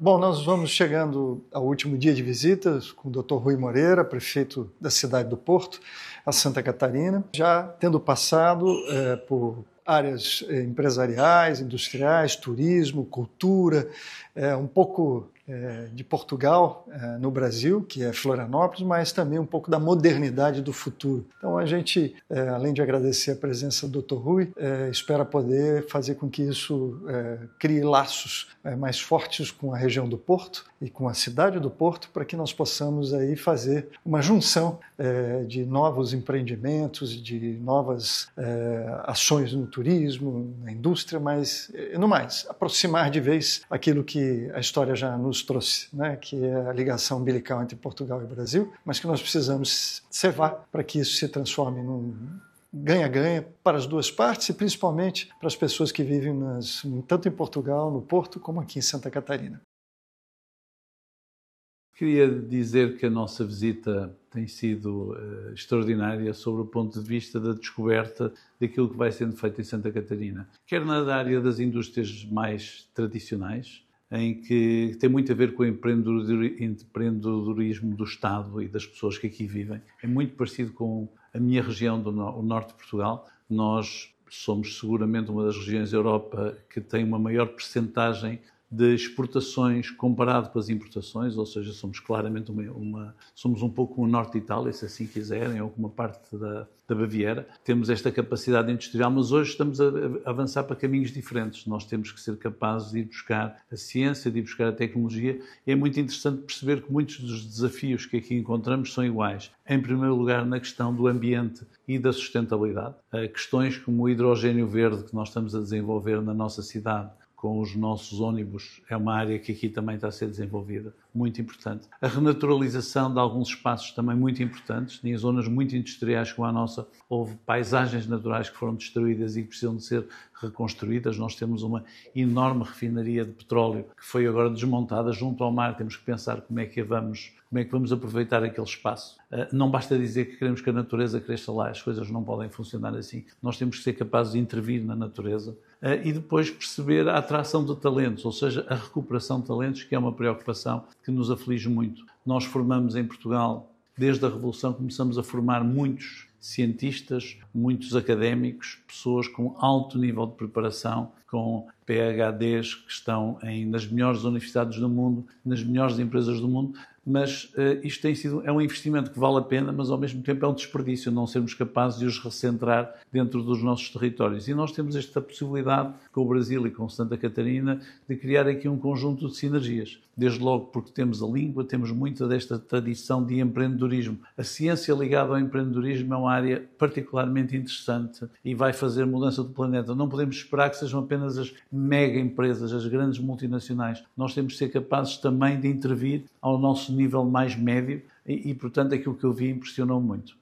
Bom, nós vamos chegando ao último dia de visitas com o Dr. Rui Moreira, prefeito da cidade do Porto, a Santa Catarina, já tendo passado por áreas empresariais, industriais, turismo, cultura, um pouco de Portugal no Brasil, que é Florianópolis, mas também um pouco da modernidade do futuro. Então a gente, além de agradecer a presença do Dr. Rui, espera poder fazer com que isso crie laços mais fortes com a região do Porto e com a cidade do Porto, para que nós possamos aí fazer uma junção de novos empreendimentos, de novas ações no turismo, na indústria, mas no mais, aproximar de vez aquilo que a história já nos trouxe, né, que é a ligação umbilical entre Portugal e Brasil, mas que nós precisamos cevar para que isso se transforme num ganha-ganha para as duas partes e principalmente para as pessoas que vivem tanto em Portugal, no Porto, como aqui em Santa Catarina. Queria dizer que a nossa visita tem sido extraordinária sobre o ponto de vista da descoberta daquilo que vai sendo feito em Santa Catarina. Quer na área das indústrias mais tradicionais, em que tem muito a ver com o empreendedorismo do Estado e das pessoas que aqui vivem. É muito parecido com a minha região do norte de Portugal. Nós somos seguramente uma das regiões da Europa que tem uma maior percentagem de exportações comparado com as importações, ou seja, somos claramente somos um pouco o norte de Itália, se assim quiserem, ou uma parte da Baviera. Temos esta capacidade industrial, mas hoje estamos a avançar para caminhos diferentes. Nós temos que ser capazes de ir buscar a ciência, de ir buscar a tecnologia. E é muito interessante perceber que muitos dos desafios que aqui encontramos são iguais. Em primeiro lugar, na questão do ambiente e da sustentabilidade. Questões como o hidrogênio verde que nós estamos a desenvolver na nossa cidade, com os nossos ônibus, é uma área que aqui também está a ser desenvolvida, muito importante. A renaturalização de alguns espaços também muito importantes, em zonas muito industriais como a nossa, houve paisagens naturais que foram destruídas e que precisam de ser reconstruídas. Nós temos uma enorme refinaria de petróleo que foi agora desmontada junto ao mar. Temos que pensar como é que vamos aproveitar aquele espaço. Não basta dizer que queremos que a natureza cresça lá, as coisas não podem funcionar assim. Nós temos que ser capazes de intervir na natureza e depois perceber a atração de talentos, ou seja, a recuperação de talentos, que é uma preocupação que nos aflige muito. Nós formamos em Portugal, desde a Revolução, começamos a formar muitos cientistas, muitos académicos, pessoas com alto nível de preparação, com PhDs que estão nas melhores universidades do mundo, nas melhores empresas do mundo, mas isto é um investimento que vale a pena, mas ao mesmo tempo é um desperdício não sermos capazes de os recentrar dentro dos nossos territórios. E nós temos esta possibilidade, com o Brasil e com Santa Catarina, de criar aqui um conjunto de sinergias. Desde logo porque temos a língua, temos muita desta tradição de empreendedorismo. A ciência ligada ao empreendedorismo é uma área particularmente interessante e vai fazer mudança do planeta. Não podemos esperar que sejam apenas as mega empresas, as grandes multinacionais. Nós temos de ser capazes também de intervir ao nosso nível mais médio e portanto, aquilo que eu vi impressionou muito.